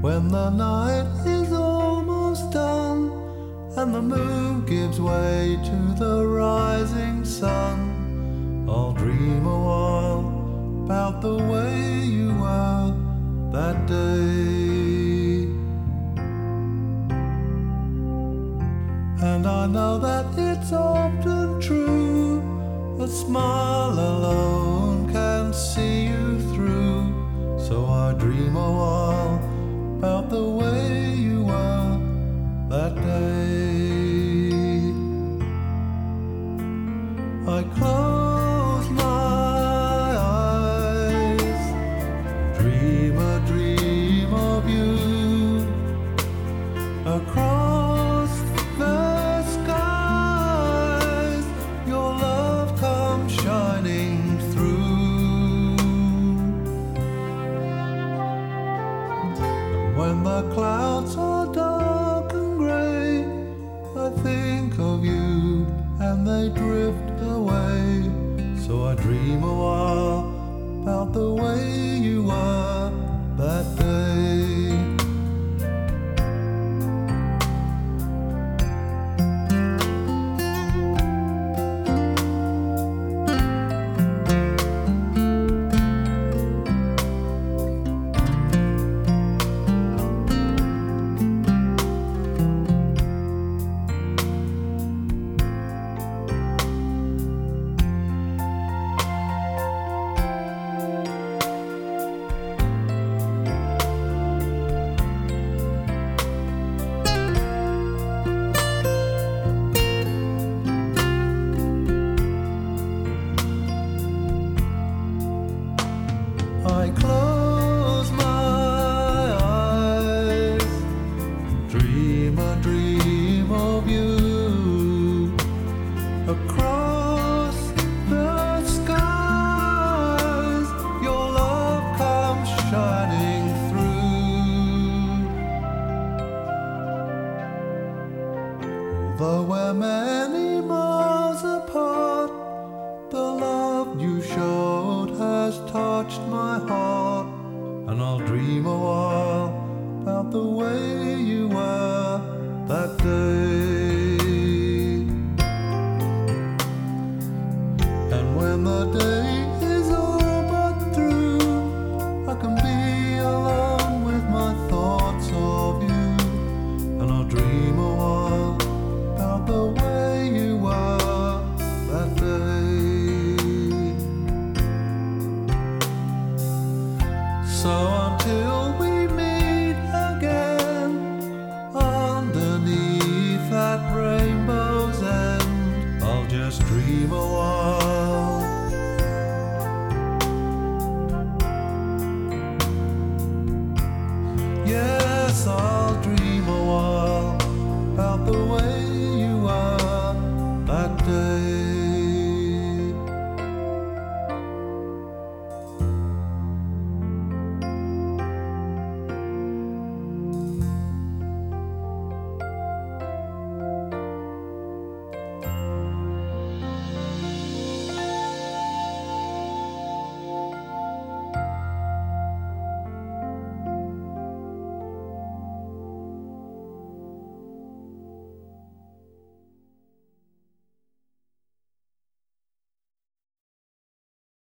when the night is almost done and the moon gives way to the rising sun, I'll dream a while about the way you were that day. And I know that it's often true, a smile alone can see you through. So I dream a while about the way you were that day. I close my eyes, dream a dream of you. Across the skies, your love comes shining through. And when the clouds are dark and grey, I think of you and they drift away. So I dream a while about the way you were that day. I close my eyes, dream a dream of you. Across the skies, your love comes shining through. Although we're many miles apart, the love you showed has touched my heart. And I'll dream a while about the way you were that day. And when the day is all but through, I can be alone with my thoughts of you. And I'll dream a while about the way you were that day. So